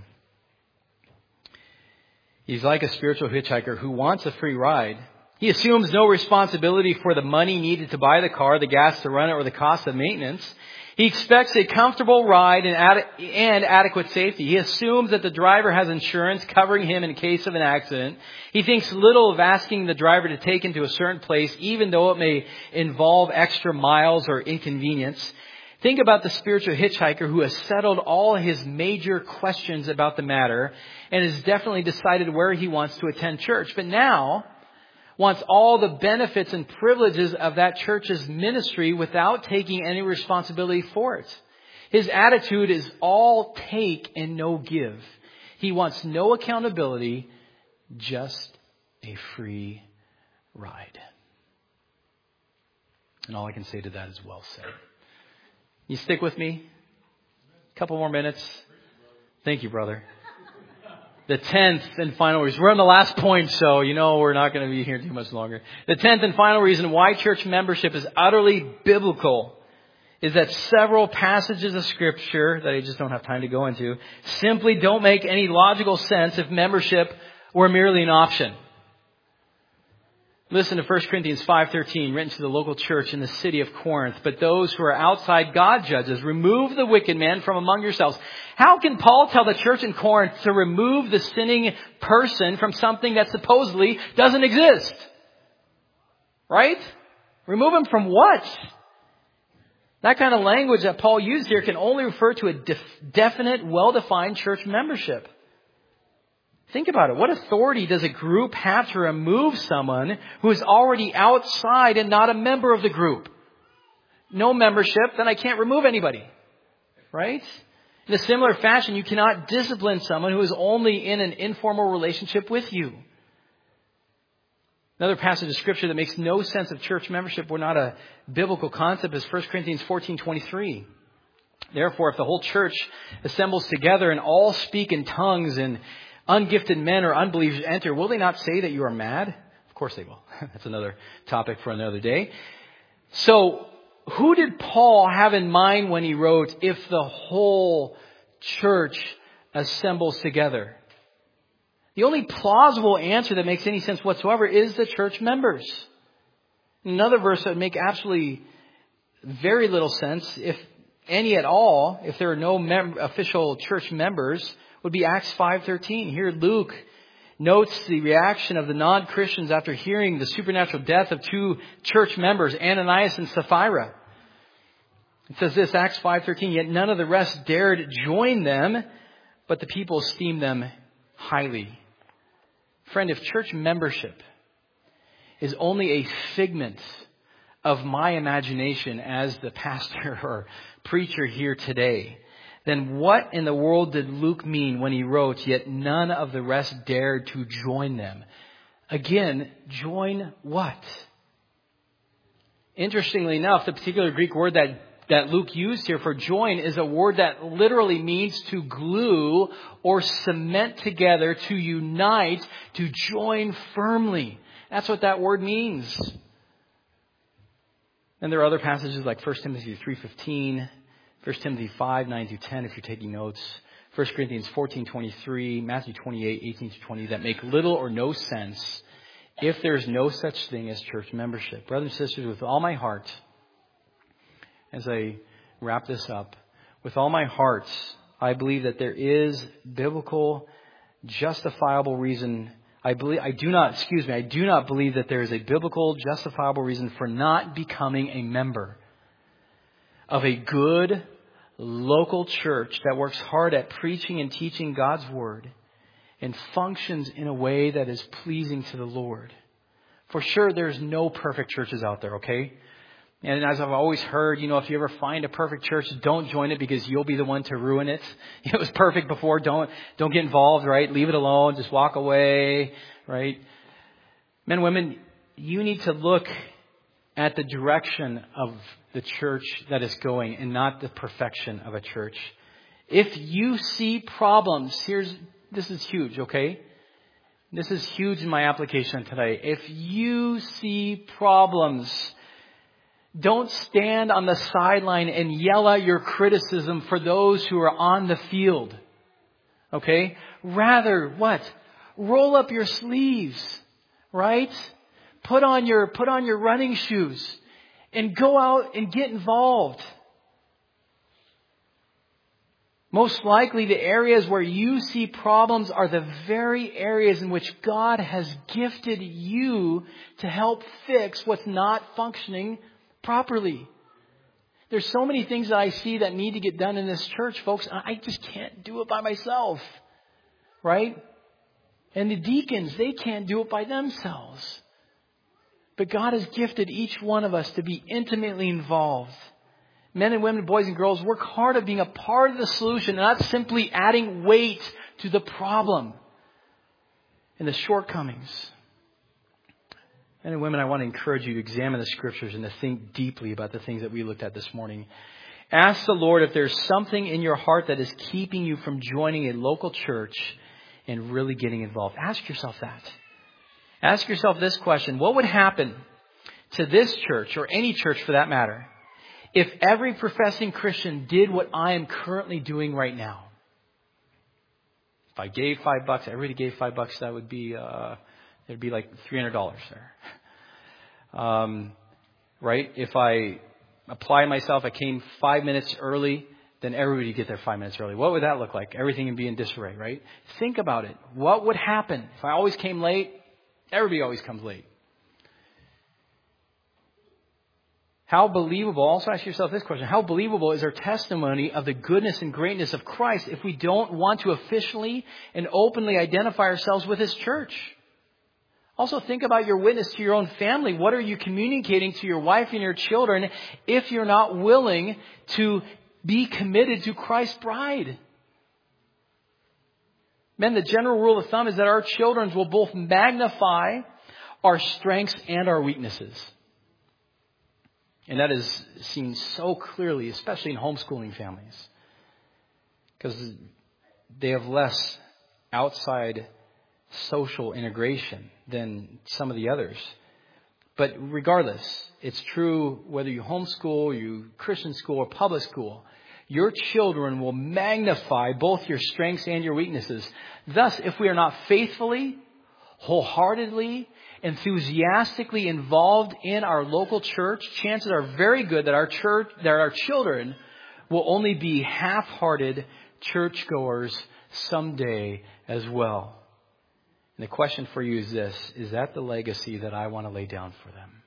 He's like a spiritual hitchhiker who wants a free ride. He assumes no responsibility for the money needed to buy the car, the gas to run it, or the cost of maintenance. He expects a comfortable ride and, ad- and adequate safety. He assumes that the driver has insurance covering him in case of an accident. He thinks little of asking the driver to take him to a certain place, even though it may involve extra miles or inconvenience. Think about the spiritual hitchhiker who has settled all his major questions about the matter and has definitely decided where he wants to attend church. But now wants all the benefits and privileges of that church's ministry without taking any responsibility for it. His attitude is all take and no give. He wants no accountability, just a free ride. And all I can say to that is well said. You stick with me? A couple more minutes. Thank you, brother. The tenth and final reason. We're on the last point, so you know we're not going to be here too much longer. The tenth and final reason why church membership is utterly biblical is that several passages of Scripture that I just don't have time to go into simply don't make any logical sense if membership were merely an option. Listen to First Corinthians five thirteen, written to the local church in the city of Corinth. But those who are outside God judges, remove the wicked man from among yourselves. How can Paul tell the church in Corinth to remove the sinning person from something that supposedly doesn't exist? Right? Remove him from what? That kind of language that Paul used here can only refer to a def- definite, well-defined church membership. Think about it. What authority does a group have to remove someone who is already outside and not a member of the group? No membership, then I can't remove anybody. Right? In a similar fashion, you cannot discipline someone who is only in an informal relationship with you. Another passage of Scripture that makes no sense of church membership or not a biblical concept is First Corinthians fourteen twenty-three. Therefore, if the whole church assembles together and all speak in tongues and ungifted men or unbelievers enter, will they not say that you are mad? Of course they will. That's another topic for another day. So, who did Paul have in mind when he wrote, if the whole church assembles together? The only plausible answer that makes any sense whatsoever is the church members. Another verse that would make absolutely very little sense, if any at all, if there are no mem- official church members, would be Acts five thirteen. Here Luke notes the reaction of the non-Christians after hearing the supernatural death of two church members, Ananias and Sapphira. It says this, Acts five thirteen, yet none of the rest dared join them, but the people esteemed them highly. Friend, if church membership is only a figment of my imagination as the pastor or preacher here today, then what in the world did Luke mean when he wrote, yet none of the rest dared to join them? Again, join what? Interestingly enough, the particular Greek word that, that Luke used here for join is a word that literally means to glue or cement together, to unite, to join firmly. That's what that word means. And there are other passages like First Timothy three fifteen, First Timothy five, nine through ten, if you're taking notes. First Corinthians fourteen twenty-three, Matthew twenty-eight, eighteen to twenty, that make little or no sense if there's no such thing as church membership. Brothers and sisters, with all my heart, as I wrap this up, with all my heart, I believe that there is biblical, justifiable reason. I believe, I do not, excuse me, I do not believe that there is a biblical, justifiable reason for not becoming a member of a good, local church that works hard at preaching and teaching God's Word and functions in a way that is pleasing to the Lord. For sure, there's no perfect churches out there, okay? And as I've always heard, you know, if you ever find a perfect church, don't join it because you'll be the one to ruin it. It was perfect before. Don't, don't get involved, right? Leave it alone. Just walk away, right? Men, women, you need to look at the direction of the church that is going and not the perfection of a church. If you see problems, here's, this is huge, okay? This is huge in my application today. If you see problems, don't stand on the sideline and yell out your criticism for those who are on the field. Okay? Rather, what? Roll up your sleeves, right? Put on your, put on your running shoes and go out and get involved. Most likely the areas where you see problems are the very areas in which God has gifted you to help fix what's not functioning properly. There's so many things that I see that need to get done in this church, folks. I just can't do it by myself, right? And the deacons, they can't do it by themselves. But God has gifted each one of us to be intimately involved. Men and women, boys and girls, work hard at being a part of the solution, not simply adding weight to the problem and the shortcomings. Men and women, I want to encourage you to examine the Scriptures and to think deeply about the things that we looked at this morning. Ask the Lord if there's something in your heart that is keeping you from joining a local church and really getting involved. Ask yourself that. Ask yourself this question. What would happen to this church, or any church for that matter, if every professing Christian did what I am currently doing right now? If I gave five bucks, everybody gave five bucks, that would be... Uh, It'd be like three hundred dollars there. Um, right? If I apply myself, I came five minutes early, then everybody would get there five minutes early. What would that look like? Everything would be in disarray, right? Think about it. What would happen if I always came late? Everybody always comes late. How believable, also ask yourself this question, how believable is our testimony of the goodness and greatness of Christ if we don't want to officially and openly identify ourselves with His church? Also think about your witness to your own family. What are you communicating to your wife and your children if you're not willing to be committed to Christ's bride? Men, the general rule of thumb is that our children will both magnify our strengths and our weaknesses. And that is seen so clearly, especially in homeschooling families, because they have less outside social integration than some of the others. But regardless, it's true whether you homeschool, you Christian school, or public school, your children will magnify both your strengths and your weaknesses. Thus, if we are not faithfully, wholeheartedly, enthusiastically involved in our local church, chances are very good that our church, that our children will only be half-hearted churchgoers someday as well. And the question for you is this: is that the legacy that I want to lay down for them?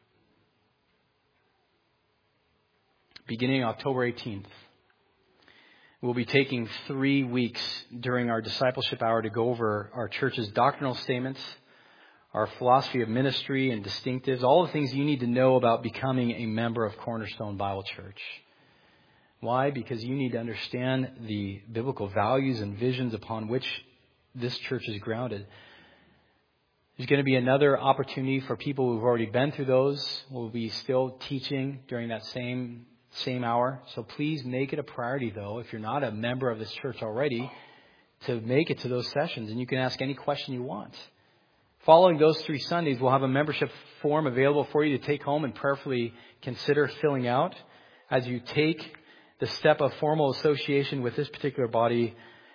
Beginning October eighteenth, we'll be taking three weeks during our discipleship hour to go over our church's doctrinal statements, our philosophy of ministry and distinctives, all the things you need to know about becoming a member of Cornerstone Bible Church. Why? Because you need to understand the biblical values and visions upon which this church is grounded. There's going to be another opportunity for people who've already been through those. We'll be still teaching during that same same hour. So please make it a priority, though, if you're not a member of this church already, to make it to those sessions. And you can ask any question you want. Following those three Sundays, we'll have a membership form available for you to take home and prayerfully consider filling out as you take the step of formal association with this particular body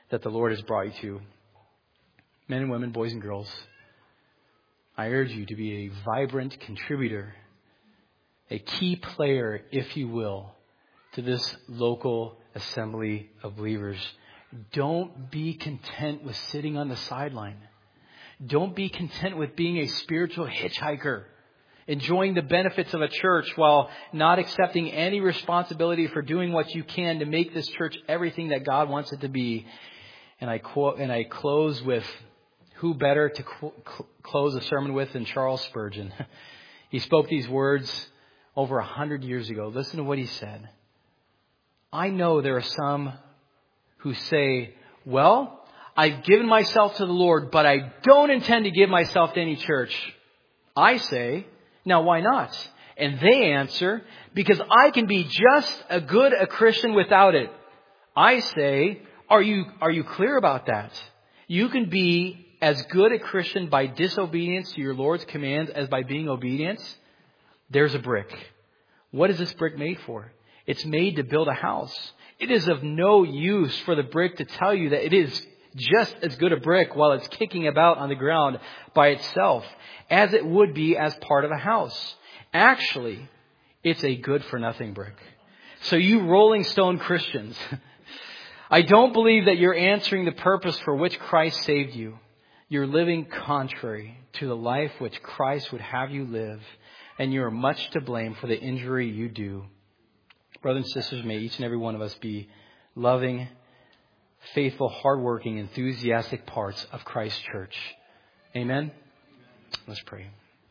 that the Lord has brought you to. Men and women, boys and girls, I urge you to be a vibrant contributor, a key player, if you will, to this local assembly of believers. Don't be content with sitting on the sideline. Don't be content with being a spiritual hitchhiker, enjoying the benefits of a church while not accepting any responsibility for doing what you can to make this church everything that God wants it to be. And I quote, and I close with, who better to cl- cl- close a sermon with than Charles Spurgeon? He spoke these words over a hundred years ago. Listen to what he said. I know there are some who say, well, I've given myself to the Lord, but I don't intend to give myself to any church. I say, now why not? And they answer, because I can be just as good a Christian without it. I say, are you, are you clear about that? You can be as good a Christian by disobedience to your Lord's commands as by being obedient. There's a brick. What is this brick made for? It's made to build a house. It is of no use for the brick to tell you that it is just as good a brick while it's kicking about on the ground by itself as it would be as part of a house. Actually, it's a good for nothing brick. So you Rolling Stone Christians, I don't believe that you're answering the purpose for which Christ saved you. You're living contrary to the life which Christ would have you live, and you are much to blame for the injury you do. Brothers and sisters, may each and every one of us be loving, faithful, hardworking, enthusiastic parts of Christ's church. Amen? Let's pray.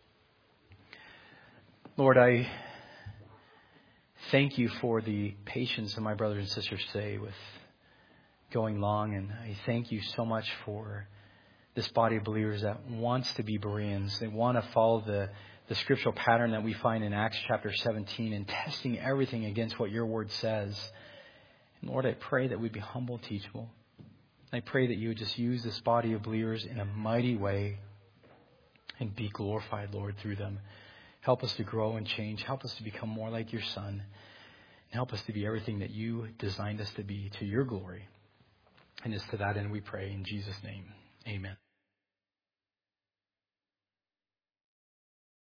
Lord, I thank you for the patience of my brothers and sisters today with going long, and I thank you so much for this body of believers that wants to be Bereans. They want to follow the, the scriptural pattern that we find in Acts chapter seventeen and testing everything against what your word says. And Lord, I pray that we'd be humble, teachable. I pray that you would just use this body of believers in a mighty way and be glorified, Lord, through them. Help us to grow and change. Help us to become more like your Son. And help us to be everything that you designed us to be to your glory. And it's to that end we pray in Jesus' name. Amen.